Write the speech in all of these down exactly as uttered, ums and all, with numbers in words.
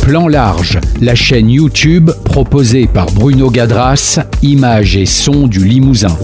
Plan Large, la chaîne YouTube proposée par Bruno Gadras, images et sons du Limousin.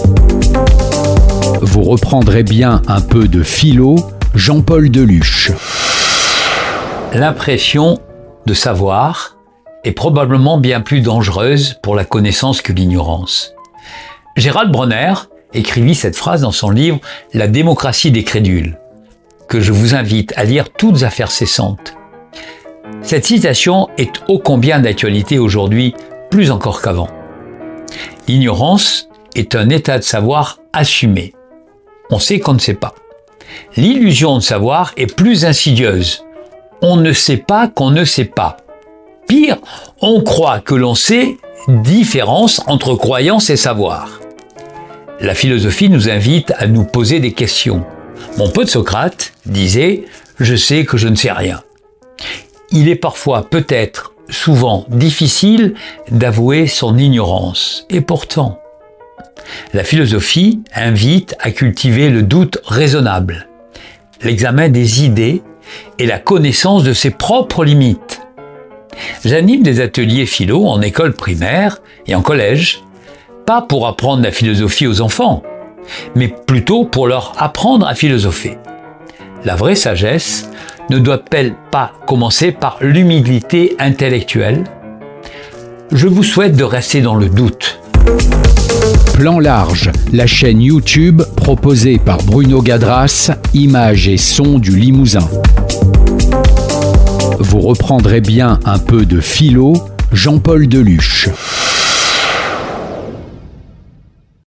Vous reprendrez bien un peu de philo, Jean-Paul Deluche. L'impression de savoir est probablement bien plus dangereuse pour la connaissance que l'ignorance. Gérald Bronner écrivit cette phrase dans son livre « La démocratie des crédules », que je vous invite à lire toutes affaires cessantes. Cette citation est ô combien d'actualité aujourd'hui, plus encore qu'avant. L'ignorance est un état de savoir assumé. On sait qu'on ne sait pas. L'illusion de savoir est plus insidieuse. On ne sait pas qu'on ne sait pas. Pire, on croit que l'on sait, différence entre croyance et savoir. La philosophie nous invite à nous poser des questions. Mon pote Socrate disait « Je sais que je ne sais rien ». Il est parfois, peut-être, souvent difficile d'avouer son ignorance. Et pourtant, la philosophie invite à cultiver le doute raisonnable, l'examen des idées et la connaissance de ses propres limites. J'anime des ateliers philo en école primaire et en collège, pas pour apprendre la philosophie aux enfants, mais plutôt pour leur apprendre à philosopher. La vraie sagesse ne doit-elle pas commencer par l'humilité intellectuelle ? Je vous souhaite de rester dans le doute. Plan Large, la chaîne YouTube proposée par Bruno Gadras, images et sons du Limousin. Vous reprendrez bien un peu de philo, Jean-Paul Deluche.